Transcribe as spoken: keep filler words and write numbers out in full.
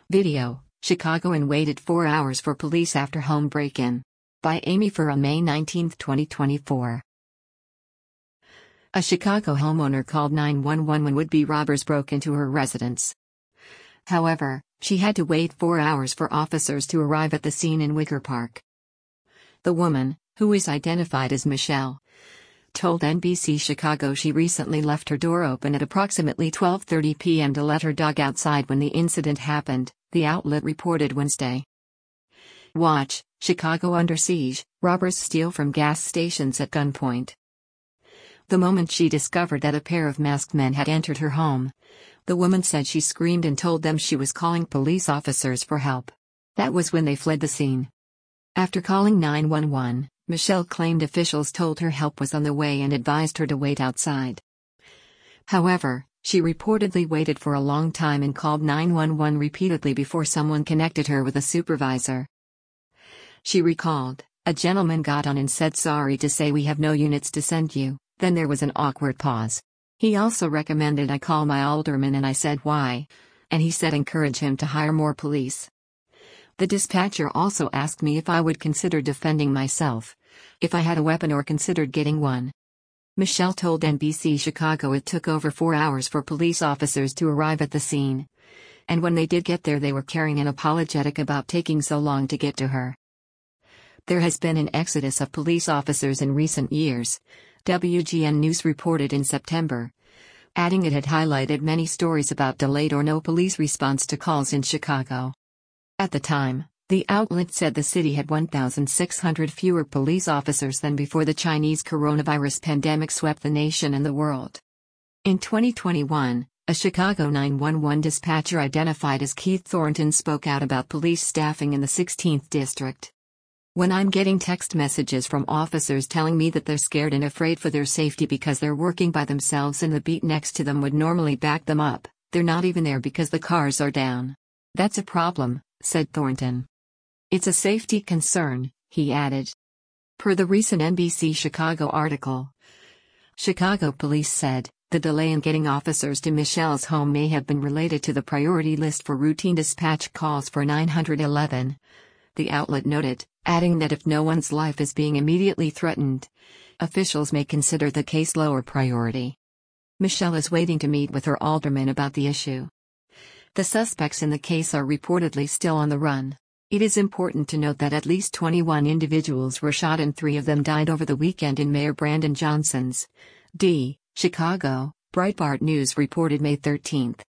Video, Chicagoan waited four hours for police after home break-in. By Amy Farah, May nineteenth, twenty twenty-four. A Chicago homeowner called nine one one when would-be robbers broke into her residence. However, she had to wait four hours for officers to arrive at the scene in Wicker Park. The woman, who is identified as Michelle, told N B C Chicago she recently left her door open at approximately twelve thirty p m to let her dog outside when the incident happened, the outlet reported Wednesday. Watch, Chicago under siege, robbers steal from gas stations at gunpoint. The moment she discovered that a pair of masked men had entered her home, the woman said she screamed and told them she was calling police officers for help. That was when they fled the scene. After calling nine one one, Michelle claimed officials told her help was on the way and advised her to wait outside. However, she reportedly waited for a long time and called nine one one repeatedly before someone connected her with a supervisor. She recalled, "A gentleman got on and said sorry to say we have no units to send you." Then there was an awkward pause. "He also recommended I call my alderman and I said why. And he said encourage him to hire more police. The dispatcher also asked me if I would consider defending myself, if I had a weapon or considered getting one." Michelle told N B C Chicago it took over four hours for police officers to arrive at the scene. And when they did get there, they were carrying an apologetic about taking so long to get to her. There has been an exodus of police officers in recent years, W G N News reported in September, adding it had highlighted many stories about delayed or no police response to calls in Chicago. At the time, the outlet said the city had one thousand six hundred fewer police officers than before the Chinese coronavirus pandemic swept the nation and the world. In twenty twenty-one, a Chicago nine one one dispatcher identified as Keith Thornton spoke out about police staffing in the sixteenth district. "When I'm getting text messages from officers telling me that they're scared and afraid for their safety because they're working by themselves and the beat next to them would normally back them up, they're not even there because the cars are down. That's a problem," said Thornton. "It's a safety concern," he added. Per the recent N B C Chicago article, Chicago police said, the delay in getting officers to Michelle's home may have been related to the priority list for routine dispatch calls for nine one one. The outlet noted, adding that if no one's life is being immediately threatened, officials may consider the case lower priority. Michelle is waiting to meet with her alderman about the issue. The suspects in the case are reportedly still on the run. It is important to note that at least twenty-one individuals were shot and three of them died over the weekend in Mayor Brandon Johnson's D. Chicago, Breitbart News reported May thirteenth.